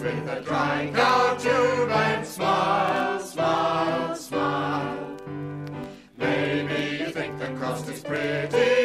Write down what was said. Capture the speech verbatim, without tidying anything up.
with a dry cow tube and smile, smile, smile. Maybe you think the crust is pretty